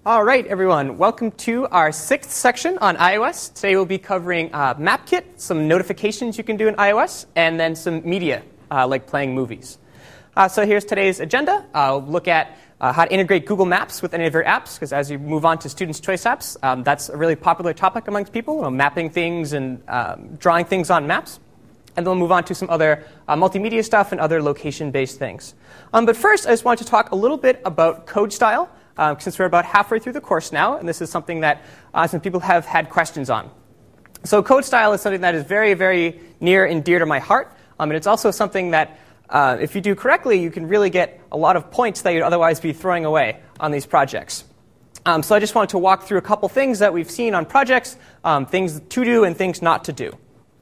All right, everyone. Welcome to our 6th section on iOS. Today we'll be covering MapKit, some notifications you can do in iOS, and then some media, like playing movies. So here's today's agenda. I'll look at how to integrate Google Maps with any of your apps, because as you move on to Students' Choice apps, that's a really popular topic amongst people, mapping things and drawing things on maps. And then we'll move on to some other multimedia stuff and other location-based things. But first, I just want to talk a little bit about code style, since we're about halfway through the course now, and this is something that some people have had questions on. So code style is something that is very, very near and dear to my heart, and it's also something that, if you do correctly, you can really get a lot of points that you'd otherwise be throwing away on these projects. So I just wanted to walk through a couple things that we've seen on projects, things to do and things not to do.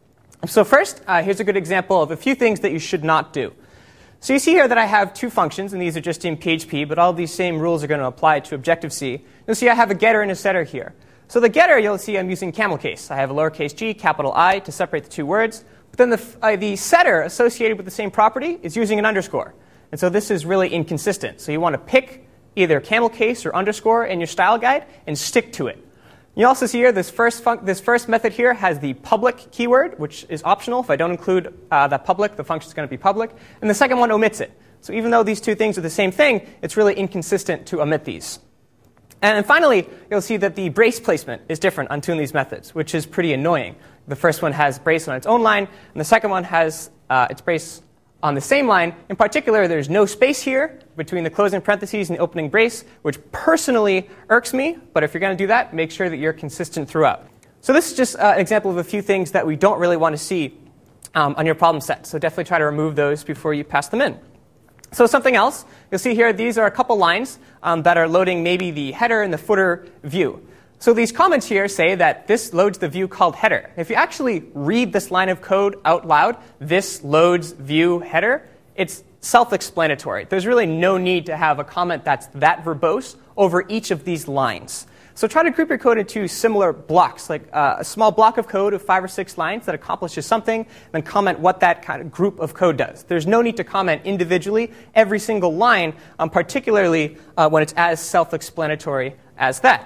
So first, here's a good example of a few things that you should not do. So you see here that I have two functions, and these are just in PHP, but all these same rules are going to apply to Objective-C. You'll see I have a getter and a setter here. So the getter, you'll see I'm using camel case. I have a lowercase g, capital I to separate the two words. But then the setter associated with the same property is using an underscore. And so this is really inconsistent. So you want to pick either camel case or underscore in your style guide and stick to it. You also see here this first method here has the public keyword, which is optional. If I don't include that public, the function is going to be public. And the second one omits it. So even though these two things are the same thing, it's really inconsistent to omit these. And then finally, you'll see that the brace placement is different on two of these methods, which is pretty annoying. The first one has brace on its own line, and the second one has its brace on the same line. In particular, there's no space here between the closing parentheses and the opening brace, which personally irks me. But if you're going to do that, make sure that you're consistent throughout. So this is just an example of a few things that we don't really want to see on your problem set. So definitely try to remove those before you pass them in. So something else, you'll see here, these are a couple lines that are loading maybe the header and the footer view. So these comments here say that this loads the view called header. If you actually read this line of code out loud, this loads view header, it's self-explanatory. There's really no need to have a comment that's that verbose over each of these lines. So try to group your code into similar blocks, like a small block of code of 5 or 6 lines that accomplishes something, then comment what that kind of group of code does. There's no need to comment individually every single line, particularly when it's as self-explanatory as that.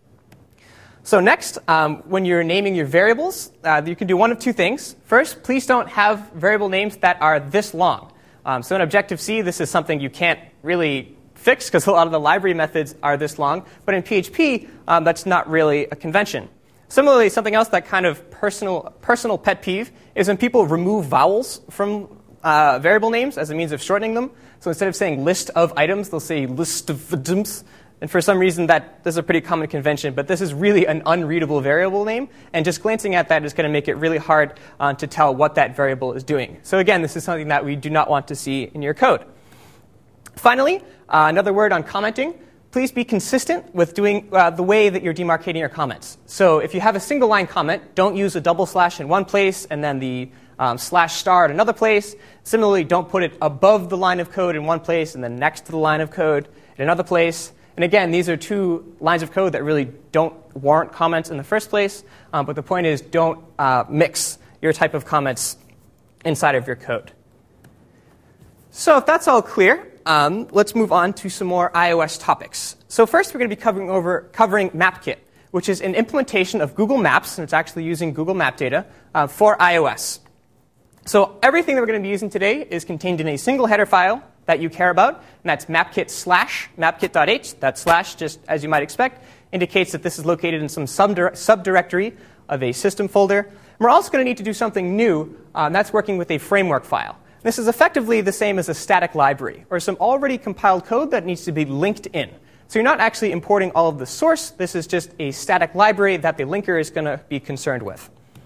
So next, when you're naming your variables, you can do one of two things. First, please don't have variable names that are this long. So in Objective-C, this is something you can't really fix because a lot of the library methods are this long. But in PHP, that's not really a convention. Similarly, something else that kind of personal pet peeve is when people remove vowels from variable names as a means of shortening them. So instead of saying list of items, they'll say list of items. And for some reason, this is a pretty common convention, but this is really an unreadable variable name. And just glancing at that is going to make it really hard to tell what that variable is doing. So again, this is something that we do not want to see in your code. Finally, another word on commenting. Please be consistent with doing the way that you're demarcating your comments. So if you have a single line comment, don't use a double slash in one place and then the slash star at another place. Similarly, don't put it above the line of code in one place and then next to the line of code in another place. And again, these are two lines of code that really don't warrant comments in the first place. But the point is, don't mix your type of comments inside of your code. So if that's all clear, let's move on to some more iOS topics. So first, we're going to be covering MapKit, which is an implementation of Google Maps, and it's actually using Google Map data for iOS. So everything that we're going to be using today is contained in a single header file that you care about, and that's mapkit/mapkit.h. That slash, just as you might expect, indicates that this is located in some subdirectory of a system folder. And we're also going to need to do something new, and that's working with a framework file. This is effectively the same as a static library, or some already compiled code that needs to be linked in. So you're not actually importing all of the source. This is just a static library that the linker is going to be concerned with.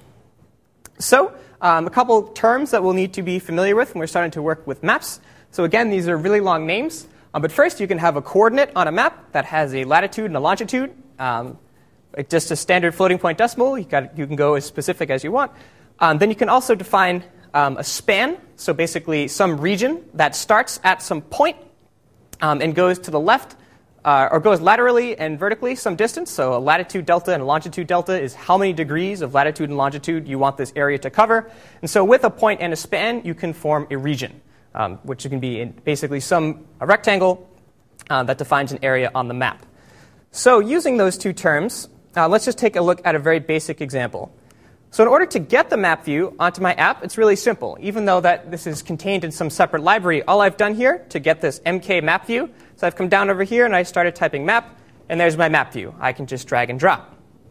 So a couple terms that we'll need to be familiar with when we're starting to work with maps. So again, these are really long names. But first, you can have a coordinate on a map that has a latitude and a longitude. Just a standard floating point decimal. You can go as specific as you want. Then you can also define a span. So basically, some region that starts at some point and goes to the left, or goes laterally and vertically some distance. So a latitude delta and a longitude delta is how many degrees of latitude and longitude you want this area to cover. And so with a point and a span, you can form a region, which can be basically a rectangle that defines an area on the map. So using those two terms, let's just take a look at a very basic example. So in order to get the map view onto my app, it's really simple. Even though that this is contained in some separate library, all I've done here to get this MK map view, so I've come down over here and I started typing map, and there's my map view. I can just drag and drop.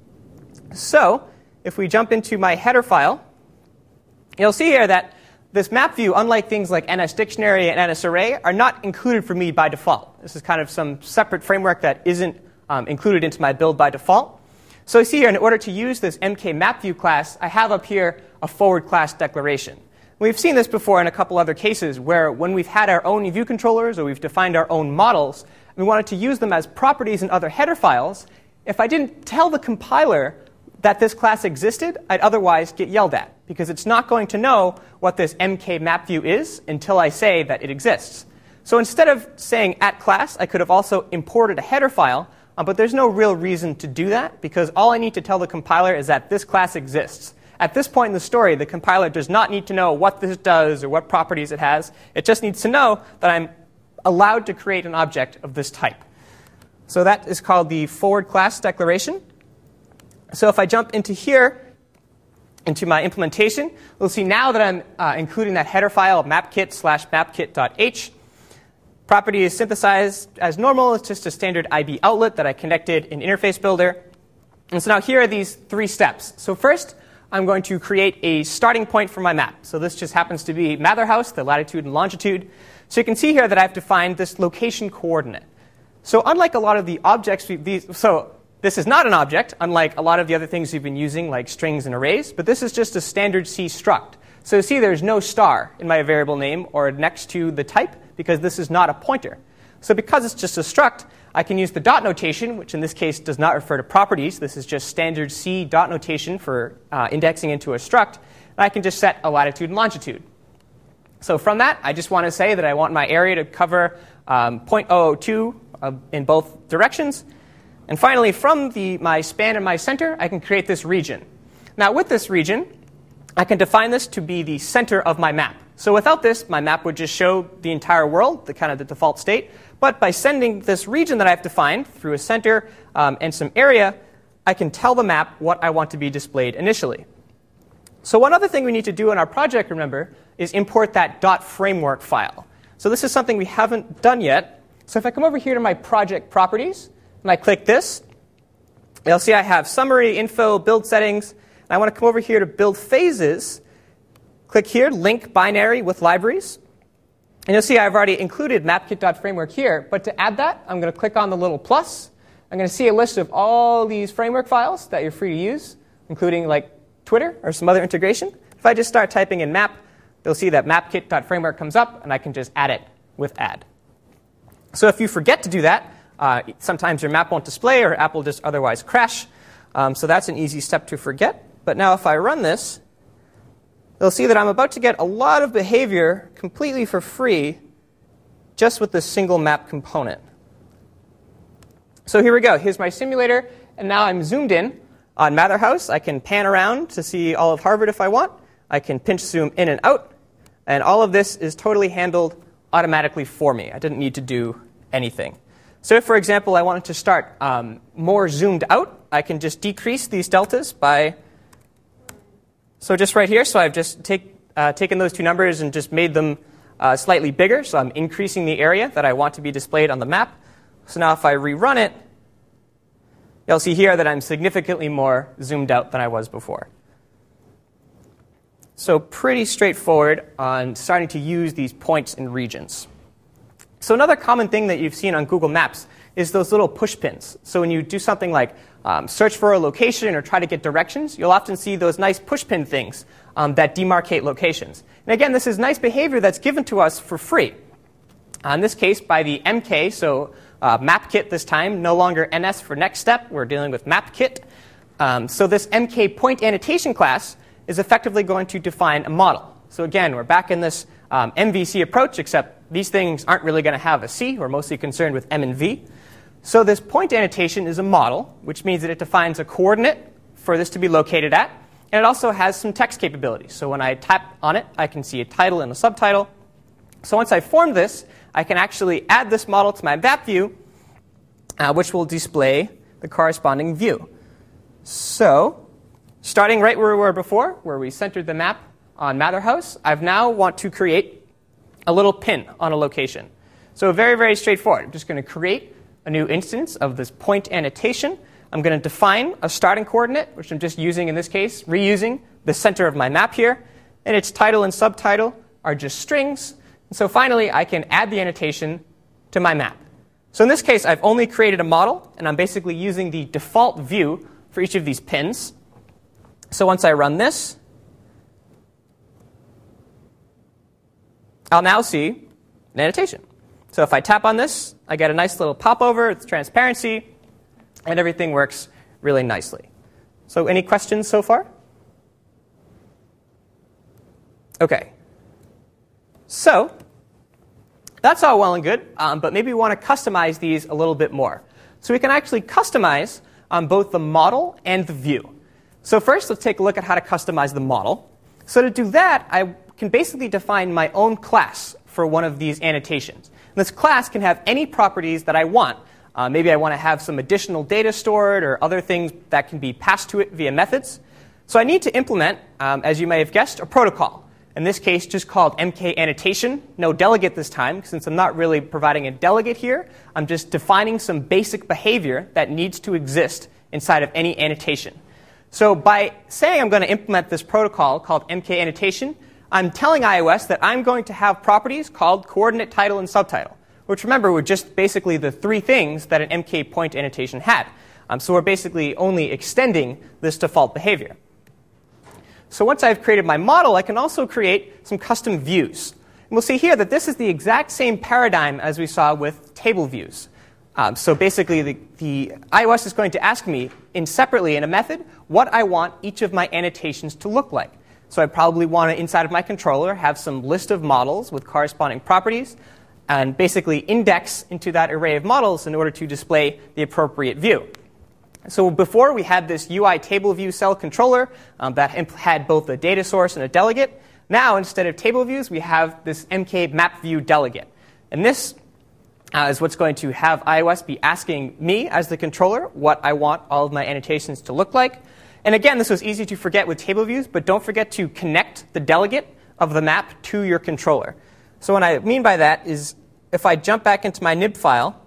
So if we jump into my header file, you'll see here that this map view, unlike things like NSDictionary and NSArray, are not included for me by default. This is kind of some separate framework that isn't included into my build by default. So you see here, in order to use this MKMapView class, I have up here a forward class declaration. We've seen this before in a couple other cases where when we've had our own view controllers or we've defined our own models, and we wanted to use them as properties in other header files, if I didn't tell the compiler that this class existed, I'd otherwise get yelled at, because it's not going to know what this MKMapView is until I say that it exists. So instead of saying @class, I could have also imported a header file, but there's no real reason to do that, because all I need to tell the compiler is that this class exists. At this point in the story, the compiler does not need to know what this does or what properties it has. It just needs to know that I'm allowed to create an object of this type. So that is called the forward class declaration. So if I jump into here, into my implementation, we'll see now that I'm including that header file mapkit/mapkit.h. Property is synthesized as normal. It's just a standard IB outlet that I connected in Interface Builder. And so now here are these three steps. So first, I'm going to create a starting point for my map. So this just happens to be Mather House, the latitude and longitude. So you can see here that I've defined this location coordinate. So unlike a lot of the objects, this is not an object, unlike a lot of the other things we've been using, like strings and arrays, but this is just a standard C struct. So you see there's no star in my variable name or next to the type, because this is not a pointer. So because it's just a struct, I can use the dot notation, which in this case does not refer to properties. This is just standard C dot notation for indexing into a struct. And I can just set a latitude and longitude. So from that, I just want to say that I want my area to cover 0.002 in both directions. And finally, from my span and my center, I can create this region. Now with this region, I can define this to be the center of my map. So without this, my map would just show the entire world, the kind of the default state. But by sending this region that I've defined through a center and some area, I can tell the map what I want to be displayed initially. So one other thing we need to do in our project, remember, is import that .framework file. So this is something we haven't done yet. So if I come over here to my project properties, and I click this, you'll see I have summary, info, build settings. And I want to come over here to build phases. Click here, link binary with libraries. And you'll see I've already included mapkit.framework here. But to add that, I'm going to click on the little plus. I'm going to see a list of all these framework files that you're free to use, including like Twitter or some other integration. If I just start typing in map, you'll see that mapkit.framework comes up, and I can just add it with add. So if you forget to do that, sometimes your map won't display or app will just otherwise crash. So that's an easy step to forget. But now if I run this, you'll see that I'm about to get a lot of behavior completely for free just with this single map component. So here we go. Here's my simulator. And now I'm zoomed in on Mather House. I can pan around to see all of Harvard if I want. I can pinch zoom in and out. And all of this is totally handled automatically for me. I didn't need to do anything. So if, for example, I wanted to start more zoomed out, I can just decrease these deltas by, so just right here, so I've just taken those two numbers and just made them slightly bigger. So I'm increasing the area that I want to be displayed on the map. So now if I rerun it, you'll see here that I'm significantly more zoomed out than I was before. So pretty straightforward on starting to use these points and regions. So another common thing that you've seen on Google Maps is those little push pins. So when you do something like search for a location or try to get directions, you'll often see those nice push pin things that demarcate locations. And again, this is nice behavior that's given to us for free. In this case, by the MK, so MapKit this time, no longer NS for next step. We're dealing with MapKit. So this MK point annotation class is effectively going to define a model. So again, we're back in this MVC approach, except these things aren't really going to have a C. We're mostly concerned with M and V. So this point annotation is a model, which means that it defines a coordinate for this to be located at. And it also has some text capabilities. So when I tap on it, I can see a title and a subtitle. So once I form this, I can actually add this model to my map view. which will display the corresponding view. So, starting right where we were before, where we centered the map on Matterhouse, I now want to create a little pin on a location. So very, very straightforward. I'm just going to create a new instance of this point annotation. I'm going to define a starting coordinate, which I'm just using in this case, reusing the center of my map here. And its title and subtitle are just strings. And so finally, I can add the annotation to my map. So in this case, I've only created a model, and I'm basically using the default view for each of these pins. So once I run this, I'll now see an annotation. So if I tap on this, I get a nice little popover. It's transparency, and everything works really nicely. So any questions so far? OK. So that's all well and good, but maybe we want to customize these a little bit more. So we can actually customize both the model and the view. So first, let's take a look at how to customize the model. So to do that, I can basically define my own class for one of these annotations. And this class can have any properties that I want. Maybe I want to have some additional data stored or other things that can be passed to it via methods. So I need to implement, as you may have guessed, a protocol. In this case, just called mk_annotation. No delegate this time, since I'm not really providing a delegate here. I'm just defining some basic behavior that needs to exist inside of any annotation. So by saying I'm going to implement this protocol called mk_annotation, I'm telling iOS that I'm going to have properties called coordinate, title, and subtitle, which, remember, were just basically the three things that an mk_point annotation had. So we're basically only extending this default behavior. So once I've created my model, I can also create some custom views. And we'll see here that this is the exact same paradigm as we saw with table views. So basically, the iOS is going to ask me separately in a method what I want each of my annotations to look like. So I probably want to, inside of my controller, have some list of models with corresponding properties and basically index into that array of models in order to display the appropriate view. So before, we had this UI table view cell controller that had both a data source and a delegate. Now, instead of table views, we have this mk map view delegate. And this is what's going to have iOS be asking me, as the controller, what I want all of my annotations to look like. And again, this was easy to forget with table views, but don't forget to connect the delegate of the map to your controller. So what I mean by that is if I jump back into my nib file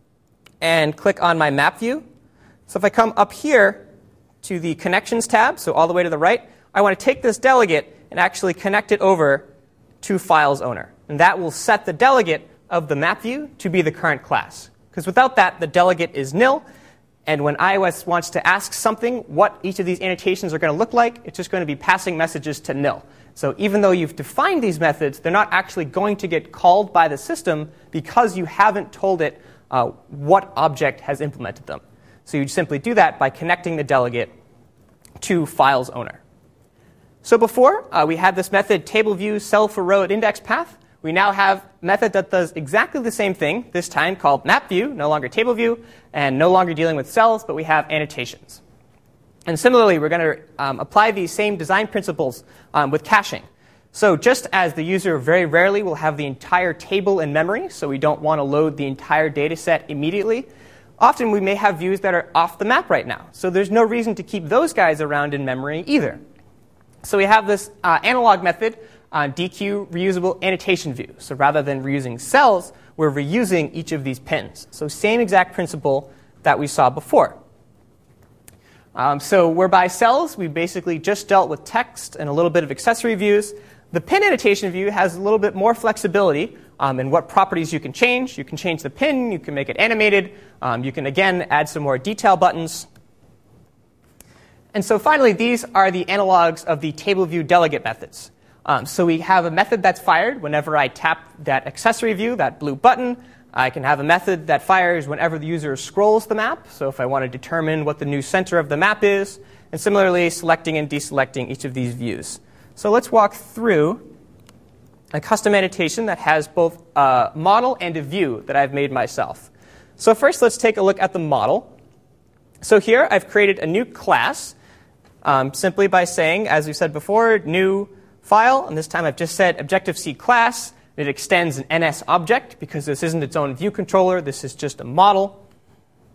and click on my map view, so if I come up here to the Connections tab, so all the way to the right, I want to take this delegate and actually connect it over to Files Owner. And that will set the delegate of the map view to be the current class. Because without that, the delegate is nil. And when iOS wants to ask something what each of these annotations are going to look like, it's just going to be passing messages to nil. So even though you've defined these methods, they're not actually going to get called by the system because you haven't told it what object has implemented them. So you simply do that by connecting the delegate to Files Owner. So before, we had this method table view cell for row at index path. We now have a method that does exactly the same thing, this time called map view, no longer table view, and no longer dealing with cells, but we have annotations. And similarly, we're going to apply these same design principles with caching. So just as the user very rarely will have the entire table in memory, so we don't want to load the entire data set immediately, often we may have views that are off the map right now. So there's no reason to keep those guys around in memory either. So we have this analog method, DQ reusable annotation view. So rather than reusing cells, we're reusing each of these pins. So same exact principle that we saw before. So where by cells, we basically just dealt with text and a little bit of accessory views. The pin annotation view has a little bit more flexibility in what properties you can change. You can change the pin. You can make it animated. You can, again, add some more detail buttons. And so finally, these are the analogs of the table view delegate methods. So we have a method that's fired whenever I tap that accessory view, that blue button. I can have a method that fires whenever the user scrolls the map. So if I want to determine what the new center of the map is. And similarly, selecting and deselecting each of these views. So let's walk through a custom annotation that has both a model and a view that I've made myself. So first, let's take a look at the model. So here, I've created a new class simply by saying, as we said before, new file. And this time, I've just said Objective-C class. It extends an NS object because this isn't its own view controller. This is just a model.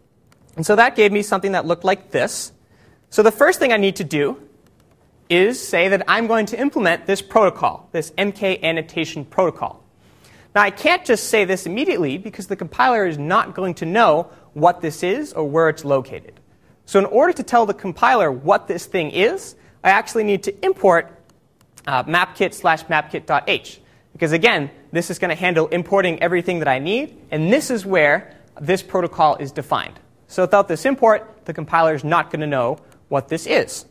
And so that gave me something that looked like this. So the first thing I need to do is say that I'm going to implement this protocol, this MK annotation protocol. Now, I can't just say this immediately because the compiler is not going to know what this is or where it's located. So in order to tell the compiler what this thing is, I actually need to import mapkit/mapkit.h. Because again, this is going to handle importing everything that I need, and this is where this protocol is defined. So without this import, the compiler is not going to know what this is.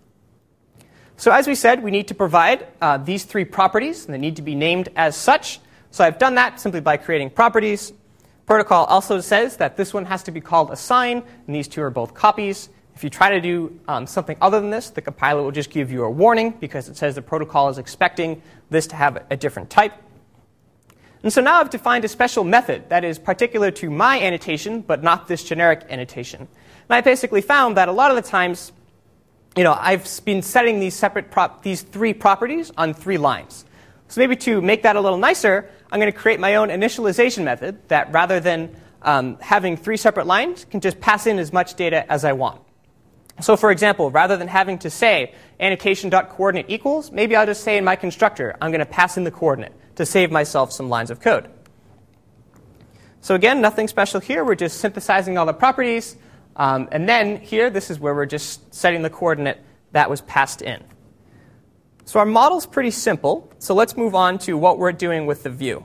So as we said, we need to provide these three properties, and they need to be named as such. So I've done that simply by creating properties. Protocol also says that this one has to be called assign, and these two are both copies. If you try to do something other than this, the compiler will just give you a warning because it says the protocol is expecting this to have a different type. And so now I've defined a special method that is particular to my annotation, but not this generic annotation. And I basically found that a lot of the times, I've been setting these these three properties on 3 lines. So maybe to make that a little nicer, I'm going to create my own initialization method that rather than having 3 separate lines, can just pass in as much data as I want. So for example, rather than having to say annotation.coordinate equals, maybe I'll just say in my constructor, I'm going to pass in the coordinate to save myself some lines of code. So again, nothing special here. We're just synthesizing all the properties. And then here, this is where we're just setting the coordinate that was passed in. So our model's pretty simple. So let's move on to what we're doing with the view.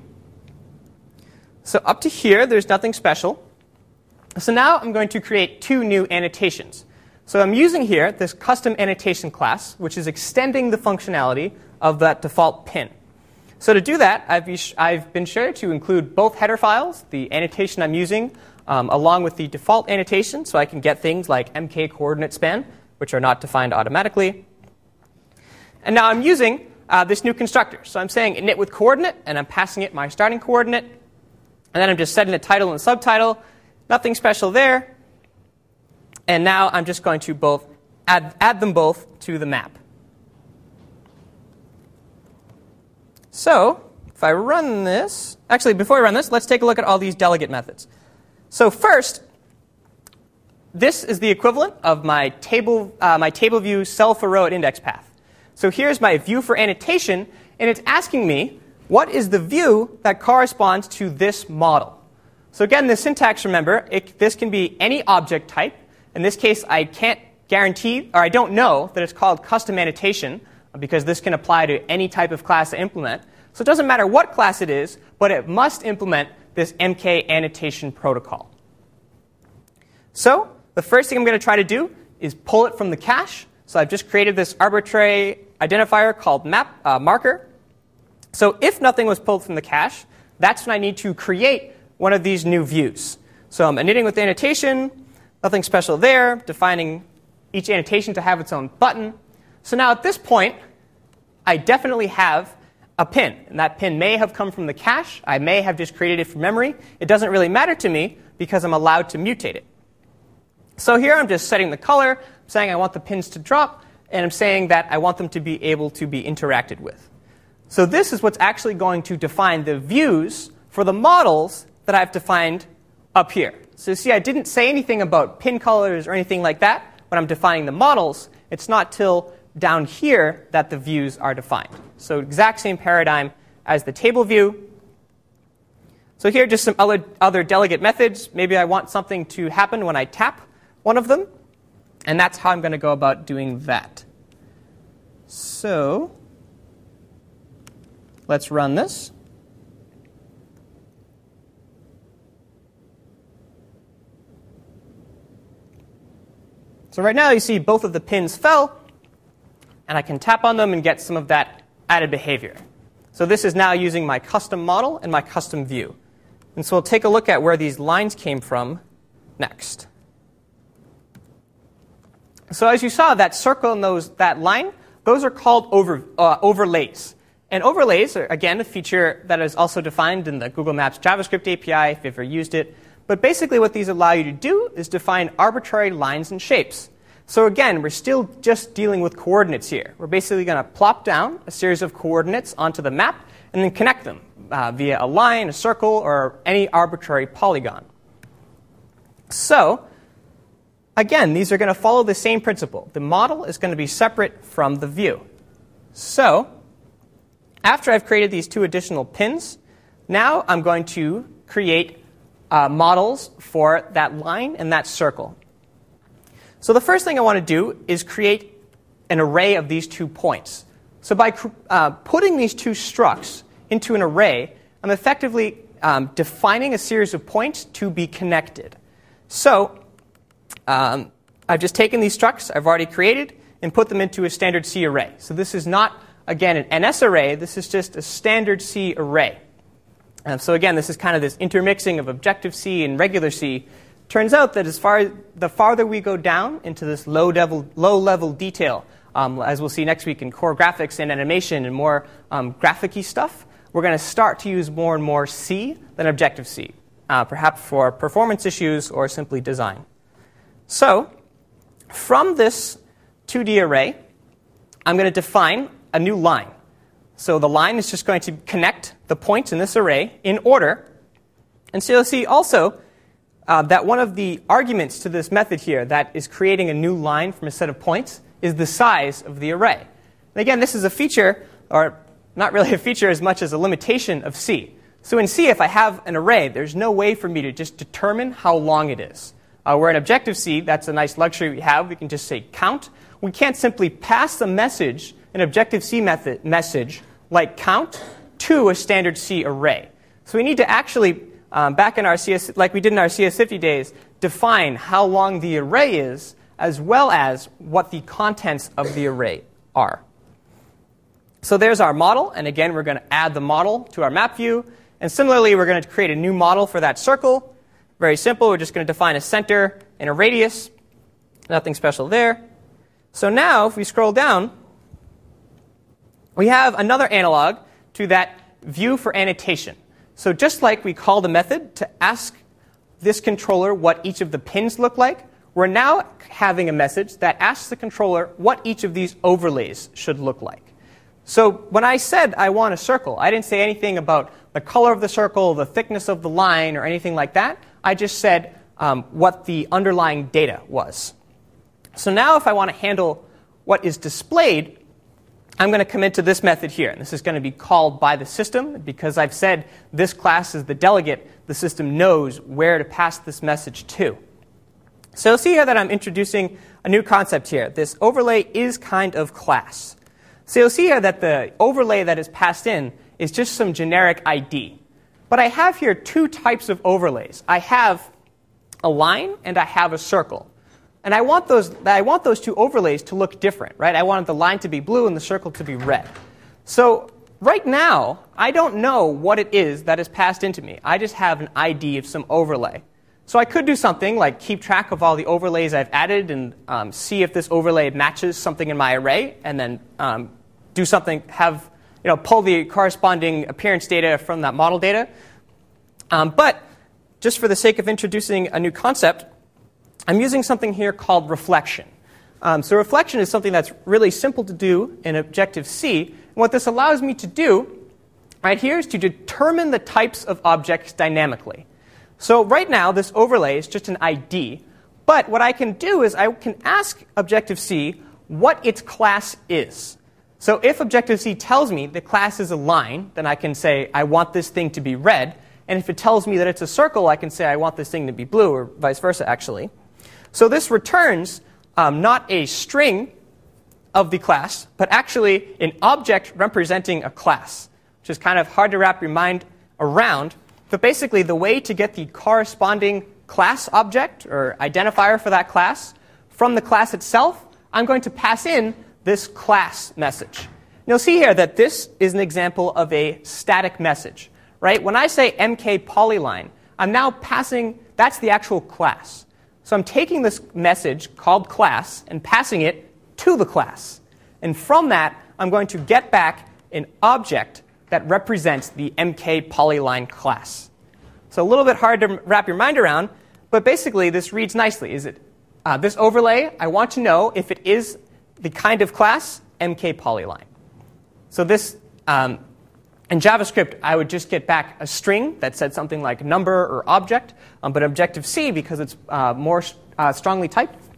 So up to here, there's nothing special. So now I'm going to create 2 new annotations. So I'm using here this custom annotation class, which is extending the functionality of that default pin. So to do that, I've been sure to include both header files, the annotation I'm using, along with the default annotation, so I can get things like MK coordinate span, which are not defined automatically. And now I'm using this new constructor. So I'm saying init with coordinate, and I'm passing it my starting coordinate. And then I'm just setting a title and subtitle. Nothing special there. And now I'm just going to both add them both to the map. So if I run this, actually before I run this, let's take a look at all these delegate methods. So first, this is the equivalent of my table view cell for row at index path. So here's my view for annotation, and it's asking me, what is the view that corresponds to this model? So again, the syntax, remember, this can be any object type. In this case, I can't guarantee, or I don't know that it's called custom annotation, because this can apply to any type of class I implement. So it doesn't matter what class it is, but it must implement this MK annotation protocol. So the first thing I'm going to try to do is pull it from the cache. So I've just created this arbitrary identifier called marker. So if nothing was pulled from the cache, that's when I need to create one of these new views. So I'm initting with the annotation, nothing special there, defining each annotation to have its own button. So now at this point, I definitely have a pin. And that pin may have come from the cache. I may have just created it from memory. It doesn't really matter to me because I'm allowed to mutate it. So here I'm just setting the color, I'm saying I want the pins to drop, and I'm saying that I want them to be able to be interacted with. So this is what's actually going to define the views for the models that I've defined up here. So you see, I didn't say anything about pin colors or anything like that when I'm defining the models. It's not till down here that the views are defined. So exact same paradigm as the table view. So here, just some other delegate methods. Maybe I want something to happen when I tap one of them. And that's how I'm going to go about doing that. So let's run this. So right now you see both of the pins fell, and I can tap on them and get some of that added behavior. So this is now using my custom model and my custom view. And so we'll take a look at where these lines came from next. So as you saw, that circle and that line, those are called overlays. And overlays are, again, a feature that is also defined in the Google Maps JavaScript API, if you've ever used it. But basically what these allow you to do is define arbitrary lines and shapes. So again, we're still just dealing with coordinates here. We're basically going to plop down a series of coordinates onto the map and then connect them via a line, a circle, or any arbitrary polygon. So again, these are going to follow the same principle. The model is going to be separate from the view. So after I've created these two additional pins, now I'm going to create models for that line and that circle. So the first thing I want to do is create an array of these 2 points. So by putting these 2 structs into an array, I'm effectively defining a series of points to be connected. So I've just taken these structs I've already created and put them into a standard C array. So this is not, again, an NS array. This is just a standard C array. So again, this is kind of this intermixing of Objective-C and regular C. Turns out that the farther we go down into this low-level detail, as we'll see next week in core graphics and animation and more graphic-y stuff, we're going to start to use more and more C than Objective-C, perhaps for performance issues or simply design. So from this 2D array, I'm going to define a new line. So the line is just going to connect the points in this array in order. And so you'll see also that one of the arguments to this method here that is creating a new line from a set of points is the size of the array. And again, this is a feature, or not really a feature as much as a limitation of C. So in C, if I have an array, there's no way for me to just determine how long it is. Where in Objective-C, that's a nice luxury we have. We can just say count. We can't simply pass a message, an Objective-C message, like count, to a standard C array. So we need to actually, back in our CS, like we did in our CS50 days, define how long the array is, as well as what the contents of the array are. So there's our model, and again, we're going to add the model to our map view. And similarly, we're going to create a new model for that circle. Very simple. We're just going to define a center and a radius. Nothing special there. So now, if we scroll down, we have another analog to that view for annotation. So just like we called a method to ask this controller what each of the pins look like, we're now having a message that asks the controller what each of these overlays should look like. So when I said I want a circle, I didn't say anything about the color of the circle, the thickness of the line, or anything like that. I just said what the underlying data was. So now if I want to handle what is displayed, I'm going to commit to this method here. And this is going to be called by the system. Because I've said this class is the delegate, the system knows where to pass this message to. So see here that I'm introducing a new concept here. This overlay is kind of class. So you'll see here that the overlay that is passed in is just some generic ID. But I have here 2 types of overlays. I have a line and I have a circle. And I want those 2 overlays to look different, right? I wanted the line to be blue and the circle to be red. So right now, I don't know what it is that is passed into me. I just have an ID of some overlay. So I could do something like keep track of all the overlays I've added and see if this overlay matches something in my array, and then do something, pull the corresponding appearance data from that model data. But just for the sake of introducing a new concept, I'm using something here called reflection. So reflection is something that's really simple to do in Objective-C. And what this allows me to do right here is to determine the types of objects dynamically. So right now, this overlay is just an ID. But what I can do is I can ask Objective-C what its class is. So if Objective-C tells me the class is a line, then I can say I want this thing to be red. And if it tells me that it's a circle, I can say I want this thing to be blue, or vice versa, actually. So this returns not a string of the class, but actually an object representing a class, which is kind of hard to wrap your mind around. But basically, the way to get the corresponding class object or identifier for that class from the class itself, I'm going to pass in this class message. And you'll see here that this is an example of a static message. Right? When I say MK polyline, I'm now passing, that's the actual class. So I'm taking this message called class and passing it to the class. And from that, I'm going to get back an object that represents the MK polyline class. So a little bit hard to wrap your mind around, but basically this reads nicely. Is it this overlay? I want to know if it is the kind of class MK polyline. So this, in JavaScript, I would just get back a string that said something like number or object, but Objective-C, because it's more strongly typed,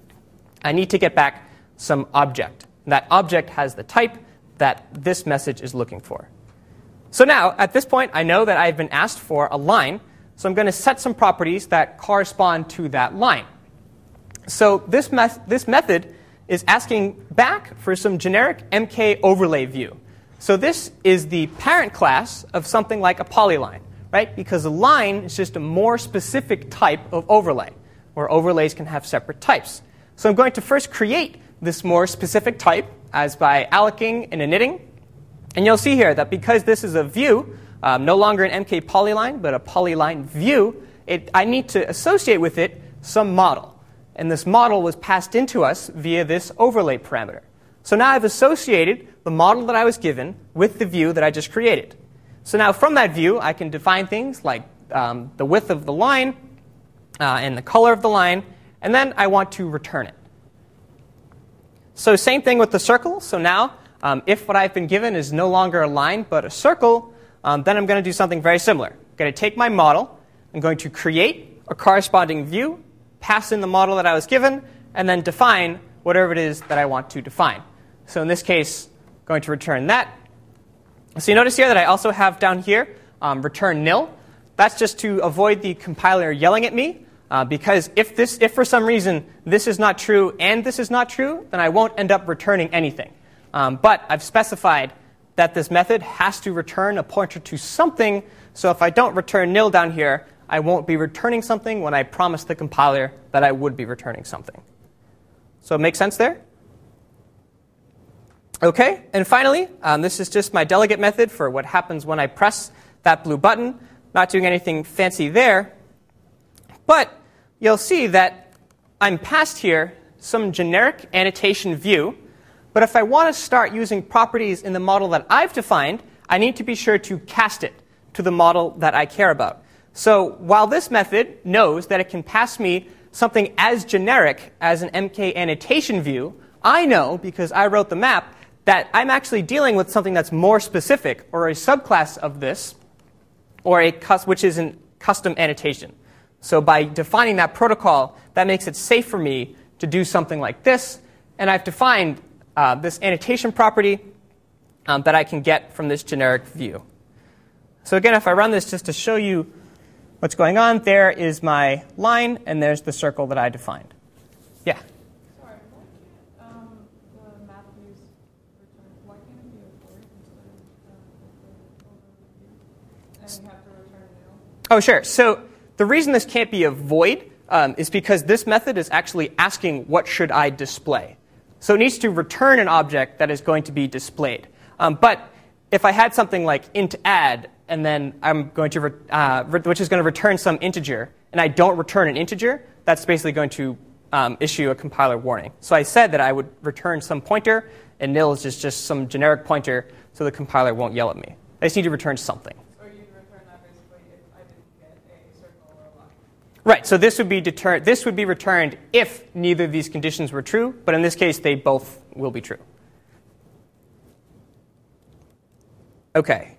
I need to get back some object. That object has the type that this message is looking for. So now, at this point, I know that I've been asked for a line, so I'm going to set some properties that correspond to that line. So this method is asking back for some generic MK overlay view. So this is the parent class of something like a polyline, right? Because a line is just a more specific type of overlay, where overlays can have separate types. So I'm going to first create this more specific type as by allocating and initting. And you'll see here that because this is a view, no longer an MK polyline, but a polyline view, I need to associate with it some model. And this model was passed into us via this overlay parameter. So now I've associated the model that I was given with the view that I just created. So now from that view, I can define things like the width of the line and the color of the line, and then I want to return it. So same thing with the circle. So now, if what I've been given is no longer a line but a circle, then I'm going to do something very similar. I'm going to take my model, I'm going to create a corresponding view, pass in the model that I was given, and then define whatever it is that I want to define. So in this case, I'm going to return that. So you notice here that I also have down here return nil. That's just to avoid the compiler yelling at me, because if for some reason this is not true and this is not true, then I won't end up returning anything. But I've specified that this method has to return a pointer to something, so if I don't return nil down here, I won't be returning something when I promised the compiler that I would be returning something. So it makes sense there? OK, and finally, this is just my delegate method for what happens when I press that blue button. Not doing anything fancy there. But you'll see that I'm passed here some generic annotation view. But if I want to start using properties in the model that I've defined, I need to be sure to cast it to the model that I care about. So while this method knows that it can pass me something as generic as an MK annotation view, I know, because I wrote the map, that I'm actually dealing with something that's more specific, or a subclass of this, or which is a custom annotation. So by defining that protocol, that makes it safe for me to do something like this. And I've defined this annotation property that I can get from this generic view. So again, if I run this just to show you what's going on, there is my line, and there's the circle that I defined. Yeah? Sorry, why can't the map use return? Why can't it be a void instead of and you have to return nil? Oh, sure. So the reason this can't be a void is because this method is actually asking what should I display. So it needs to return an object that is going to be displayed. But if I had something like int add, and then I'm going to, which is going to return some integer, and I don't return an integer, that's basically going to issue a compiler warning. So I said that I would return some pointer, and nil is just some generic pointer, so the compiler won't yell at me. I just need to return something. Or you'd return that basically if I didn't get a circle or a line. Right, so this would be returned if neither of these conditions were true, but in this case, they both will be true. OK.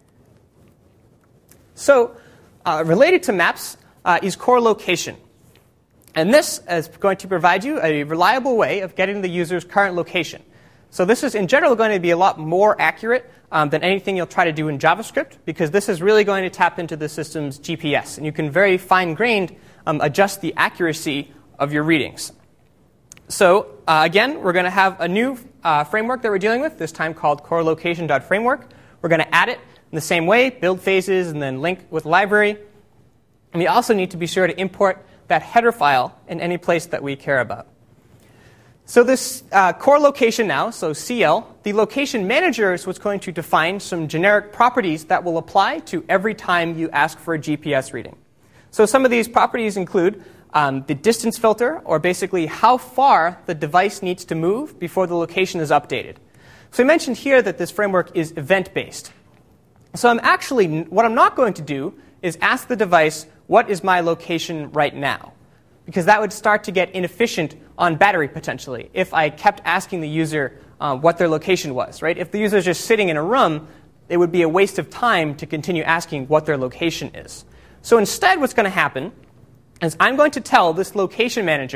So related to maps is core location. And this is going to provide you a reliable way of getting the user's current location. So this is, in general, going to be a lot more accurate than anything you'll try to do in JavaScript, because this is really going to tap into the system's GPS. And you can very fine-grained adjust the accuracy of your readings. So again, we're going to have a new framework that we're dealing with, this time called corelocation.framework. We're going to add it in the same way, build phases, and then link with library. And we also need to be sure to import that header file in any place that we care about. So this core location now, so CL, the location manager is what's going to define some generic properties that will apply to every time you ask for a GPS reading. So some of these properties include the distance filter, or basically how far the device needs to move before the location is updated. So I mentioned here that this framework is event-based. So what I'm not going to do is ask the device, what is my location right now? Because that would start to get inefficient on battery, potentially, if I kept asking the user what their location was. Right? If the user is just sitting in a room, it would be a waste of time to continue asking what their location is. So instead, what's going to happen is I'm going to tell this location manager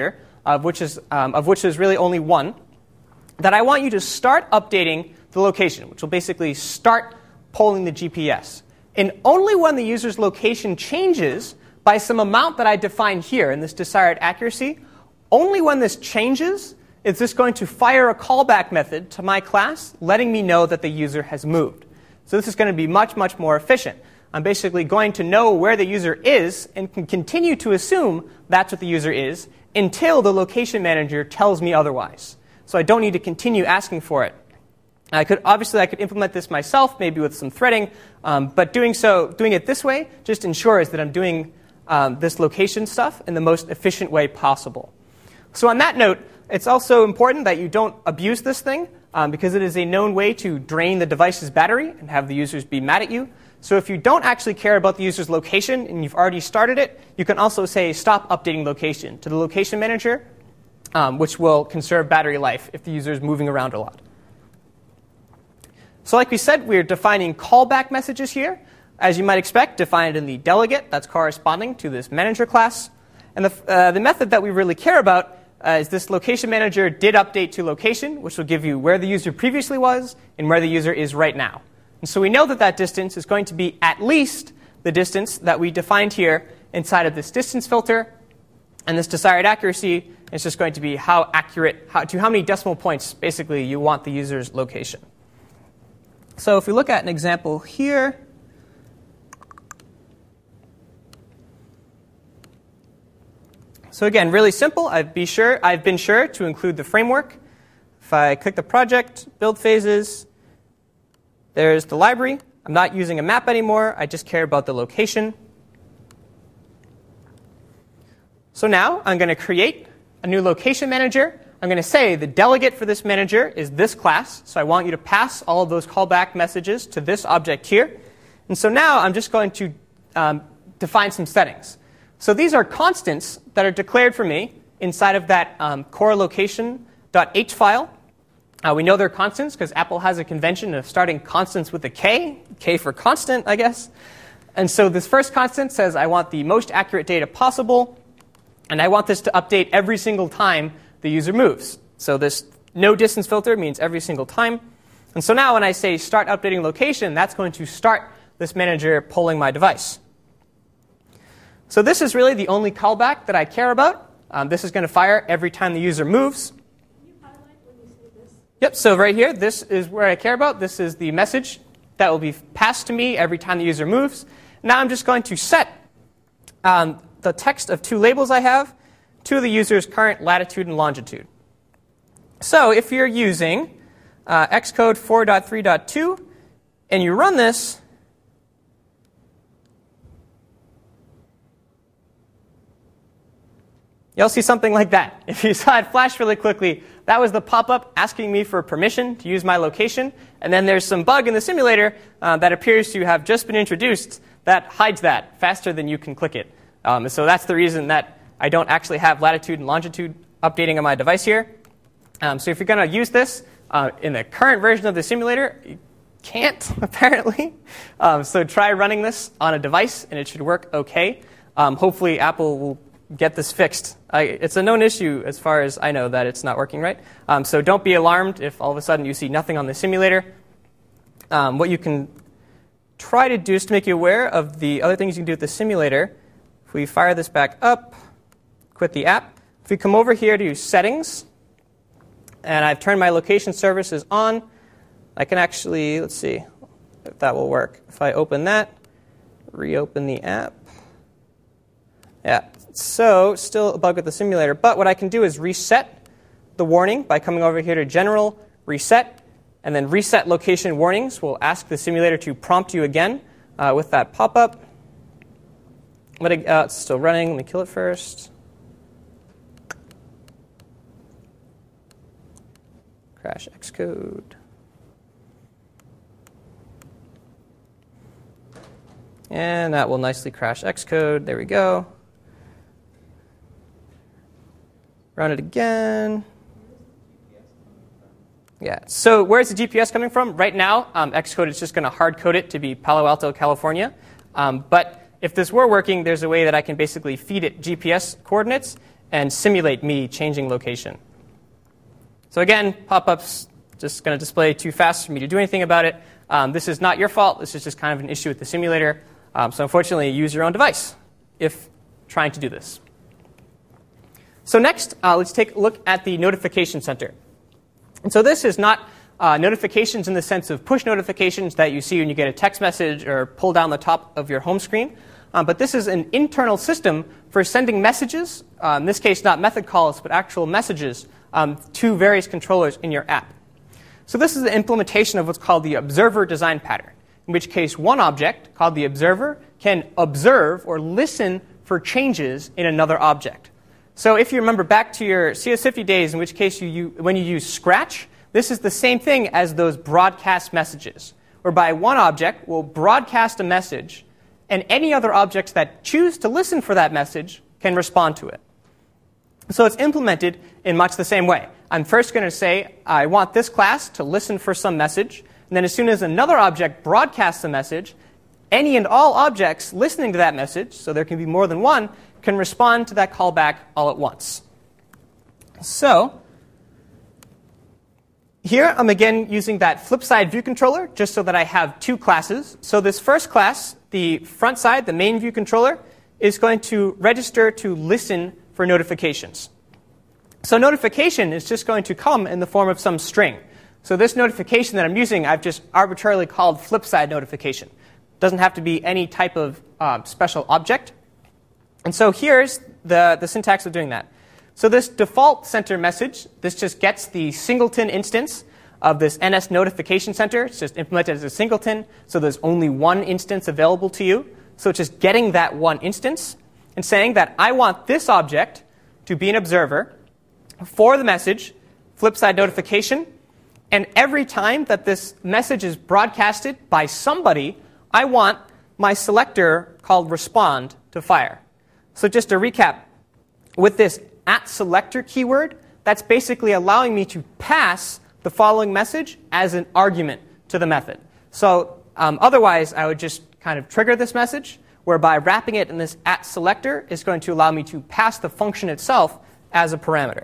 of which is really only one, that I want you to start updating the location, which will basically start polling the GPS. And only when the user's location changes by some amount that I defined here in this desired accuracy, only when this changes is this going to fire a callback method to my class letting me know that the user has moved. So this is going to be much, much more efficient. I'm basically going to know where the user is and can continue to assume that's what the user is until the location manager tells me otherwise. So I don't need to continue asking for it. I could implement this myself, maybe with some threading, but doing it this way just ensures that I'm doing this location stuff in the most efficient way possible. So on that note, it's also important that you don't abuse this thing because it is a known way to drain the device's battery and have the users be mad at you. So if you don't actually care about the user's location and you've already started it, you can also say stop updating location to the location manager, which will conserve battery life if the user is moving around a lot. So like we said, we're defining callback messages here. As you might expect, defined in the delegate that's corresponding to this manager class. And the method that we really care about is this location manager did update to location, which will give you where the user previously was and where the user is right now. And so we know that that distance is going to be at least the distance that we defined here inside of this distance filter. And this desired accuracy is just going to be how accurate, to how many decimal points, basically, you want the user's location. So if we look at an example here, so again, really simple. I've been sure to include the framework. If I click the project, build phases, there's the library. I'm not using a map anymore. I just care about the location. So now I'm going to create a new location manager. I'm going to say the delegate for this manager is this class. So I want you to pass all of those callback messages to this object here. And so now I'm just going to define some settings. So these are constants that are declared for me inside of that core location.h file. We know they're constants because Apple has a convention of starting constants with a K for constant, I guess. And so this first constant says I want the most accurate data possible, and I want this to update every single time the user moves. So this no distance filter means every single time. And so now when I say start updating location, that's going to start this manager polling my device. So this is really the only callback that I care about. This is going to fire every time the user moves. Can you highlight when you say this? Yep, so right here, this is where I care about. This is the message that will be passed to me every time the user moves. Now I'm just going to set the text of two labels I have to the user's current latitude and longitude. So if you're using Xcode 4.3.2 and you run this, you'll see something like that. If you saw it flash really quickly, that was the pop-up asking me for permission to use my location. And then there's some bug in the simulator that appears to have just been introduced that hides that faster than you can click it. So that's the reason that I don't actually have latitude and longitude updating on my device here. So if you're going to use this in the current version of the simulator, you can't, apparently. So try running this on a device, and it should work OK. Hopefully, Apple will get this fixed. It's a known issue as far as I know that it's not working right. So don't be alarmed if all of a sudden you see nothing on the simulator. What you can try to do is to make you aware of the other things you can do with the simulator. If we fire this back up, quit the app. If we come over here to settings, and I've turned my location services on, I can actually, let's see if that will work. If I open that, reopen the app. Yeah, so still a bug with the simulator. But what I can do is reset the warning by coming over here to General, Reset, and then Reset Location Warnings will ask the simulator to prompt you again with that pop-up. But it's still running. Let me kill it first. Crash Xcode. And that will nicely crash Xcode. There we go. Run it again. Yeah. So where's the GPS coming from? Right now, Xcode is just going to hard code it to be Palo Alto, California. But if this were working, there's a way that I can basically feed it GPS coordinates, and simulate me changing location. So again, pop-ups just going to display too fast for me to do anything about it. This is not your fault. This is just kind of an issue with the simulator. So unfortunately, use your own device if trying to do this. So next, let's take a look at the notification center. And so this is not notifications in the sense of push notifications that you see when you get a text message or pull down the top of your home screen. But this is an internal system for sending messages, in this case not method calls, but actual messages to various controllers in your app. So this is an implementation of what's called the observer design pattern, in which case one object, called the observer, can observe or listen for changes in another object. So if you remember back to your CS50 days, in which case when you use Scratch, this is the same thing as those broadcast messages, whereby one object will broadcast a message, and any other objects that choose to listen for that message can respond to it. So it's implemented in much the same way. I'm first going to say, I want this class to listen for some message, and then as soon as another object broadcasts a message, any and all objects listening to that message, so there can be more than one, can respond to that callback all at once. So here I'm again using that flip side view controller just so that I have two classes. So this first class, the front side, the main view controller, is going to register to listen for notifications. So notification is just going to come in the form of some string. So this notification that I'm using, I've just arbitrarily called flip side notification. It doesn't have to be any type of special object. And so here's the syntax of doing that. So this default center message, this just gets the singleton instance of this NS notification center. It's just implemented as a singleton, so there's only one instance available to you. So it's just getting that one instance and saying that I want this object to be an observer for the message, flip side notification, and every time that this message is broadcasted by somebody, I want my selector called respond to fire. So just to recap, with this @selector keyword, that's basically allowing me to pass the following message as an argument to the method. So otherwise, I would just kind of trigger this message, whereby wrapping it in this @selector is going to allow me to pass the function itself as a parameter.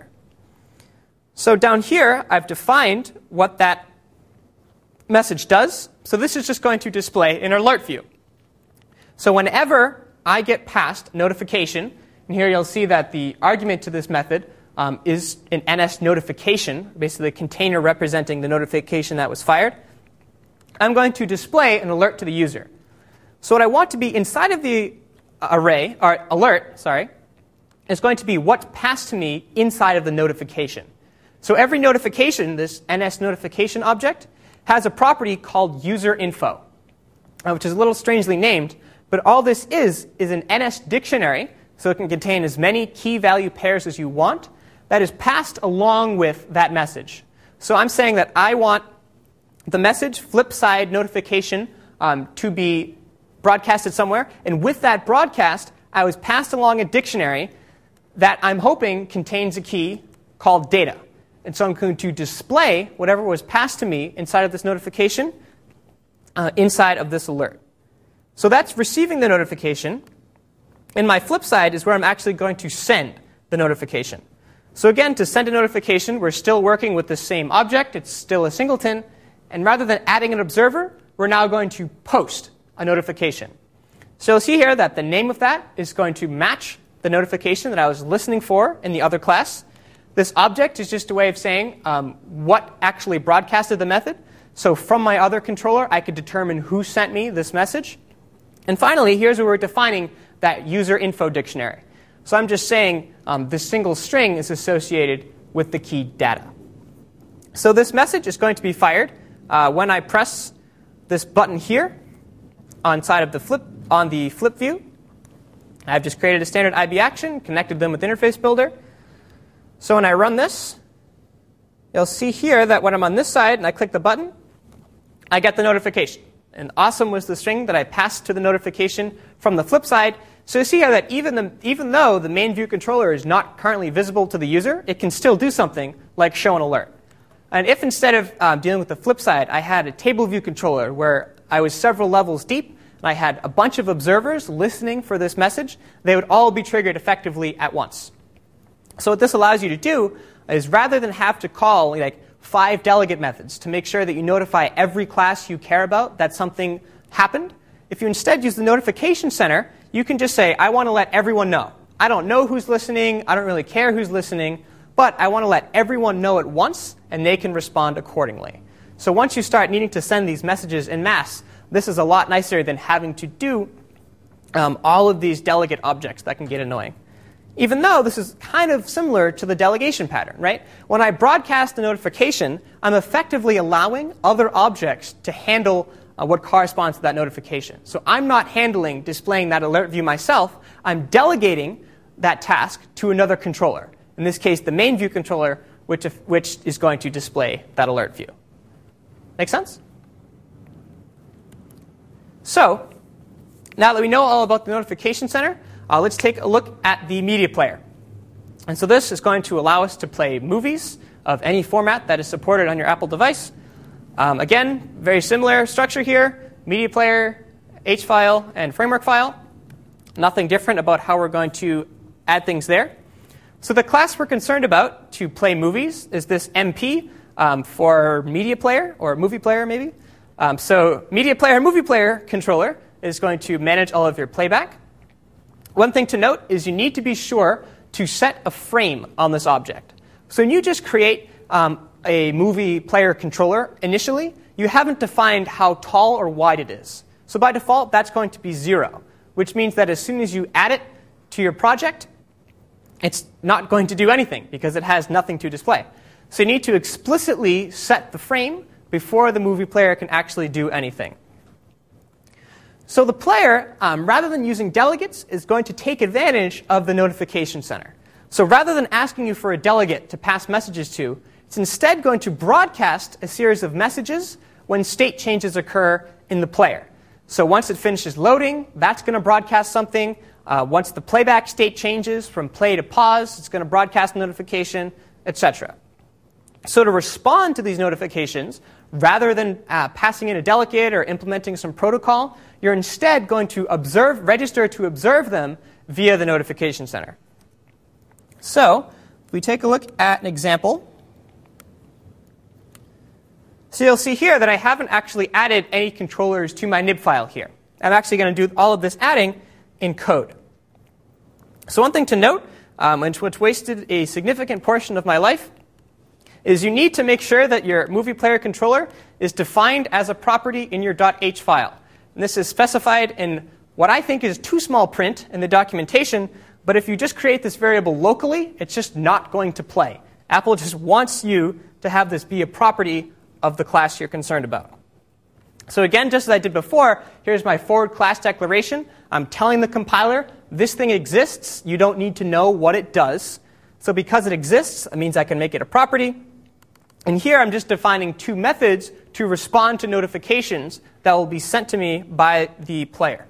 So down here, I've defined what that message does. So this is just going to display an alert view. So whenever I get past notification, and here you'll see that the argument to this method is an NS notification, basically a container representing the notification that was fired, I'm going to display an alert to the user. So what I want to be inside of the array, or alert, is going to be what's passed to me inside of the notification. So every notification, this NS notification object, has a property called user info, which is a little strangely named, but all this is an NS dictionary, so it can contain as many key value pairs as you want, that is passed along with that message. So I'm saying that I want the message flip side notification to be broadcasted somewhere, and with that broadcast, I was passed along a dictionary that I'm hoping contains a key called data. And so I'm going to display whatever was passed to me inside of this notification inside of this alert. So that's receiving the notification. And my flip side is where I'm actually going to send the notification. So again, to send a notification, we're still working with the same object. It's still a singleton. And rather than adding an observer, we're now going to post a notification. So you'll see here that the name of that is going to match the notification that I was listening for in the other class. This object is just a way of saying what actually broadcasted the method. So from my other controller, I could determine who sent me this message. And finally, here's where we're defining that user info dictionary. So I'm just saying this single string is associated with the key data. So this message is going to be fired when I press this button here on the flip view. I've just created a standard IB action, connected them with Interface Builder. So when I run this, you'll see here that when I'm on this side and I click the button, I get the notification. And awesome was the string that I passed to the notification from the flip side. So you see here that even though the main view controller is not currently visible to the user, it can still do something like show an alert. And if instead of dealing with the flip side, I had a table view controller where I was several levels deep, and I had a bunch of observers listening for this message, they would all be triggered effectively at once. So what this allows you to do is rather than have to call like 5 delegate methods to make sure that you notify every class you care about that something happened, if you instead use the notification center, you can just say, I want to let everyone know. I don't know who's listening. I don't really care who's listening. But I want to let everyone know at once, and they can respond accordingly. So once you start needing to send these messages en masse, this is a lot nicer than having to do all of these delegate objects that can get annoying. Even though this is kind of similar to the delegation pattern, right? When I broadcast a notification, I'm effectively allowing other objects to handle what corresponds to that notification. So I'm not handling displaying that alert view myself. I'm delegating that task to another controller. In this case, the main view controller, which is going to display that alert view. Make sense? So now that we know all about the notification center, let's take a look at the media player. And so this is going to allow us to play movies of any format that is supported on your Apple device. Again, very similar structure here. Media player, H-file, and framework file. Nothing different about how we're going to add things there. So the class we're concerned about to play movies is this MP for media player, or movie player maybe. So media player, movie player controller is going to manage all of your playback. One thing to note is you need to be sure to set a frame on this object. So when you just create a movie player controller initially, you haven't defined how tall or wide it is. So by default, that's going to be 0, which means that as soon as you add it to your project, it's not going to do anything because it has nothing to display. So you need to explicitly set the frame before the movie player can actually do anything. So the player, rather than using delegates, is going to take advantage of the notification center. So rather than asking you for a delegate to pass messages to, it's instead going to broadcast a series of messages when state changes occur in the player. So once it finishes loading, that's going to broadcast something. Once the playback state changes from play to pause, it's going to broadcast a notification, etc. So to respond to these notifications, rather than passing in a delegate or implementing some protocol, you're instead going to register to observe them via the notification center. So if we take a look at an example, so you'll see here that I haven't actually added any controllers to my nib file here. I'm actually going to do all of this adding in code. So one thing to note, which wasted a significant portion of my life, is you need to make sure that your movie player controller is defined as a property in your .h file. And this is specified in what I think is too small print in the documentation, but if you just create this variable locally, it's just not going to play. Apple just wants you to have this be a property of the class you're concerned about. So again, just as I did before, here's my forward class declaration. I'm telling the compiler, this thing exists. You don't need to know what it does. So because it exists, it means I can make it a property. And here I'm just defining 2 methods to respond to notifications that will be sent to me by the player.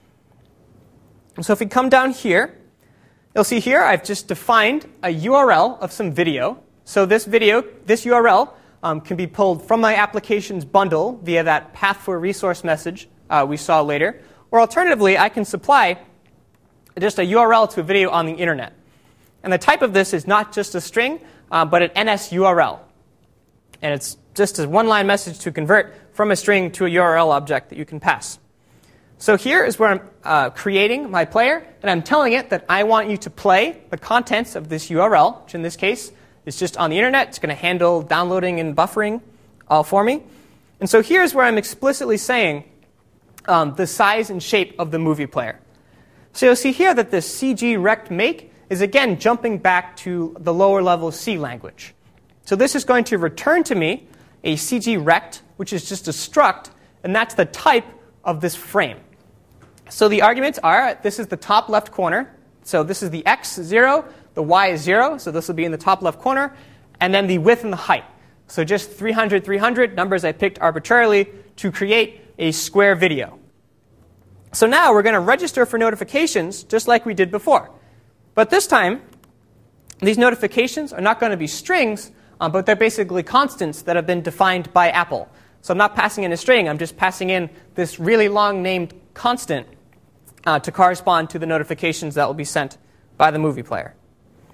And so if we come down here, you'll see here I've just defined a URL of some video. So this URL can be pulled from my applications bundle via that path for resource message we saw later. Or alternatively, I can supply just a URL to a video on the internet. And the type of this is not just a string, but an NS URL. And it's just a one-line message to convert from a string to a URL object that you can pass. So here is where I'm creating my player, and I'm telling it that I want you to play the contents of this URL, which in this case is just on the internet. It's going to handle downloading and buffering all for me. And so here's where I'm explicitly saying the size and shape of the movie player. So you'll see here that this cgrect_make is again jumping back to the lower level C language. So this is going to return to me a cgrect, which is just a struct, and that's the type of this frame. So the arguments are, this is the top left corner. So this is the x 0, the y is 0, so this will be in the top left corner, and then the width and the height. So just 300, 300, numbers I picked arbitrarily to create a square video. So now we're going to register for notifications just like we did before. But this time, these notifications are not going to be strings, but they're basically constants that have been defined by Apple. So I'm not passing in a string, I'm just passing in this really long named constant to correspond to the notifications that will be sent by the movie player.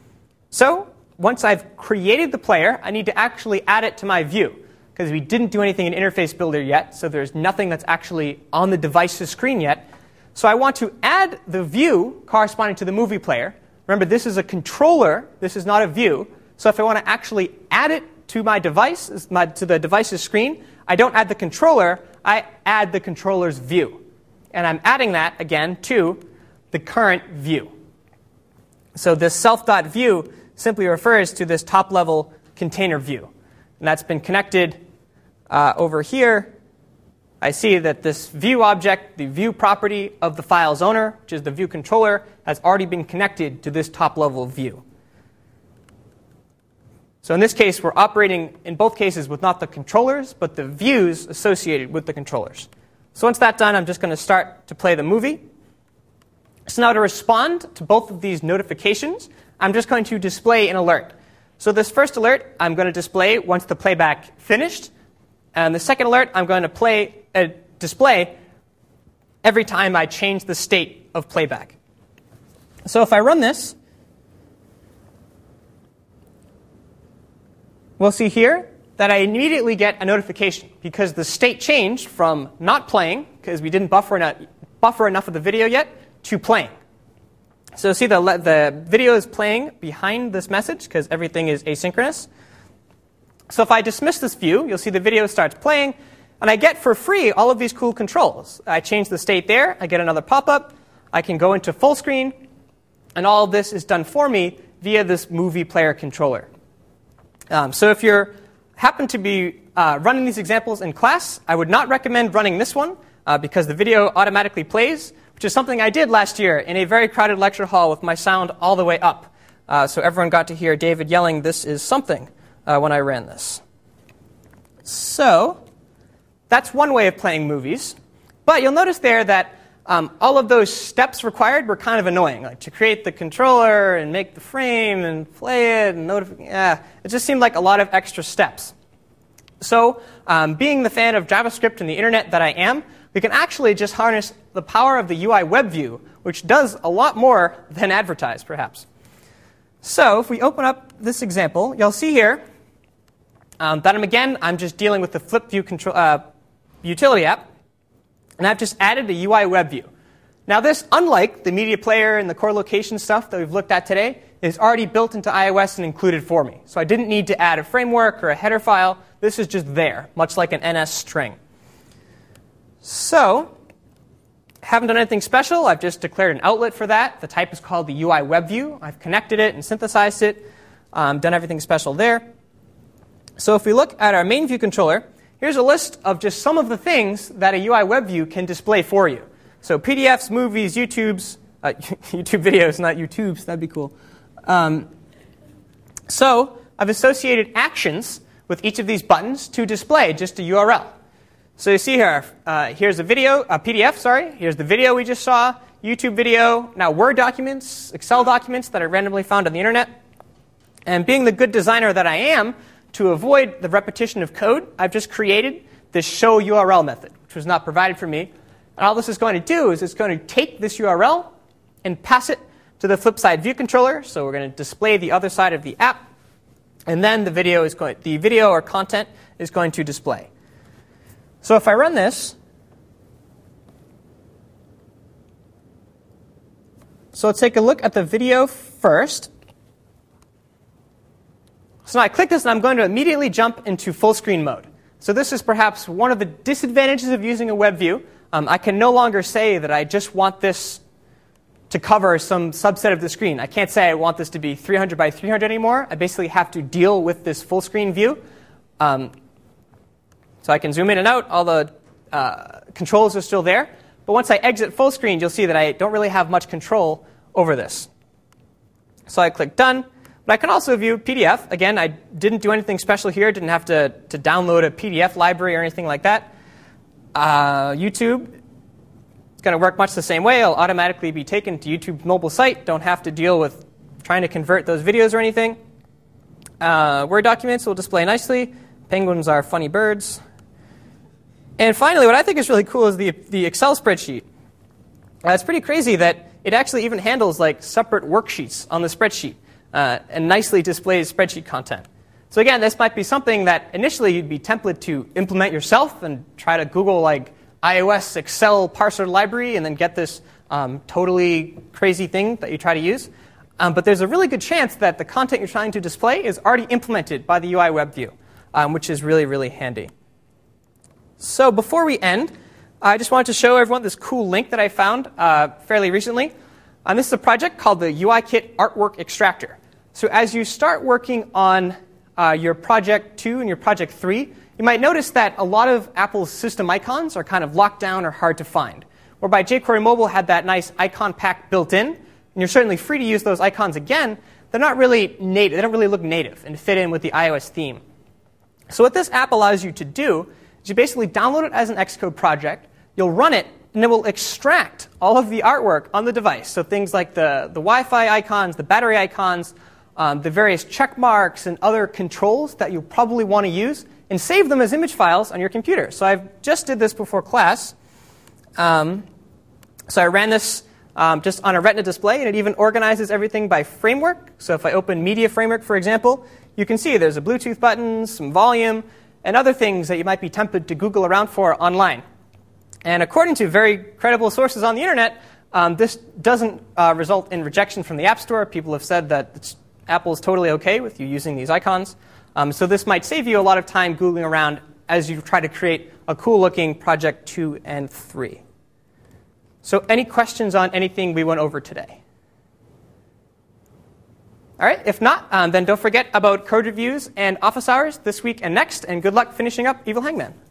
So once I've created the player, I need to actually add it to my view, because we didn't do anything in Interface Builder yet, so there's nothing that's actually on the device's screen yet. So I want to add the view corresponding to the movie player. Remember, this is a controller. This is not a view. So if I want to actually add it to my device, to the device's screen, I don't add the controller. I add the controller's view. And I'm adding that, again, to the current view. So this self.view simply refers to this top-level container view. And that's been connected over here. I see that this view object, the view property of the file's owner, which is the view controller, has already been connected to this top-level view. So in this case, we're operating, in both cases, with not the controllers, but the views associated with the controllers. So once that's done, I'm just going to start to play the movie. So now to respond to both of these notifications, I'm just going to display an alert. So this first alert, I'm going to display once the playback finished. And the second alert, I'm going to display every time I change the state of playback. So if I run this, we'll see here that I immediately get a notification because the state changed from not playing, because we didn't buffer enough of the video yet, to playing. So see the video is playing behind this message because everything is asynchronous. So if I dismiss this view, you'll see the video starts playing, and I get for free all of these cool controls. I change the state there, I get another pop-up, I can go into full screen, and all of this is done for me via this movie player controller. So if you happen to be running these examples in class, I would not recommend running this one because the video automatically plays, which is something I did last year in a very crowded lecture hall with my sound all the way up. So everyone got to hear David yelling, "This is something," when I ran this. So that's one way of playing movies. But you'll notice there that all of those steps required were kind of annoying. Like to create the controller and make the frame and play it and notify. It just seemed like a lot of extra steps. So being the fan of JavaScript and the internet that I am, we can actually just harness the power of the UI web view, which does a lot more than advertised, perhaps. So if we open up this example, you'll see here that I'm just dealing with the Flip View utility app, and I've just added a UI web view. Now this, unlike the media player and the core location stuff that we've looked at today, is already built into iOS and included for me. So I didn't need to add a framework or a header file. This is just there, much like an NS string. So haven't done anything special. I've just declared an outlet for that. The type is called the UI web view. I've connected it and synthesized it, done everything special there. So if we look at our main view controller, here's a list of just some of the things that a UI web view can display for you. So PDFs, movies, YouTube videos, not YouTubes. That'd be cool. So I've associated actions with each of these buttons to display just a URL. So you see here, here's a PDF, Here's the video we just saw, YouTube video, now Word documents, Excel documents that I randomly found on the internet. And being the good designer that I am, to avoid the repetition of code, I've just created this show URL method, which was not provided for me. And all this is going to do is it's going to take this URL and pass it to the Flipside view controller. So we're going to display the other side of the app, and then the video or content is going to display. So if I run this, so let's take a look at the video first. So now I click this, and I'm going to immediately jump into full screen mode. So this is perhaps one of the disadvantages of using a web view. I can no longer say that I just want this to cover some subset of the screen. I can't say I want this to be 300 by 300 anymore. I basically have to deal with this full screen view. So I can zoom in and out. All the controls are still there. But once I exit full screen, you'll see that I don't really have much control over this. So I click Done. But I can also view PDF. Again, I didn't do anything special here. Didn't have to download a PDF library or anything like that. YouTube, it's going to work much the same way. I'll automatically be taken to YouTube's mobile site. Don't have to deal with trying to convert those videos or anything. Word documents will display nicely. Penguins are funny birds. And finally, what I think is really cool is the Excel spreadsheet. It's pretty crazy that it actually even handles like separate worksheets on the spreadsheet. and nicely displays spreadsheet content. So again, this might be something that initially you'd be tempted to implement yourself and try to Google like iOS Excel parser library and then get this totally crazy thing that you try to use. But there's a really good chance that the content you're trying to display is already implemented by the UI web view, which is really, really handy. So before we end, I just wanted to show everyone this cool link that I found fairly recently. This is a project called the UIKit Artwork Extractor. So as you start working on your project 2 and your project 3, you might notice that a lot of Apple's system icons are kind of locked down or hard to find. Whereby jQuery Mobile had that nice icon pack built in, and you're certainly free to use those icons again. They're not really native. They don't really look native and fit in with the iOS theme. So what this app allows you to do is you basically download it as an Xcode project, you'll run it, and it will extract all of the artwork on the device. So things like the Wi-Fi icons, the battery icons, the various check marks and other controls that you'll probably want to use, and save them as image files on your computer. So I just did this before class. So I ran this just on a Retina display, and it even organizes everything by framework. So if I open Media Framework, for example, you can see there's a Bluetooth button, some volume, and other things that you might be tempted to Google around for online. And according to very credible sources on the internet, this doesn't result in rejection from the App Store. People have said that Apple is totally OK with you using these icons. So this might save you a lot of time Googling around as you try to create a cool-looking project 2 and 3. So any questions on anything we went over today? All right, if not, then don't forget about code reviews and office hours this week and next, and good luck finishing up Evil Hangman.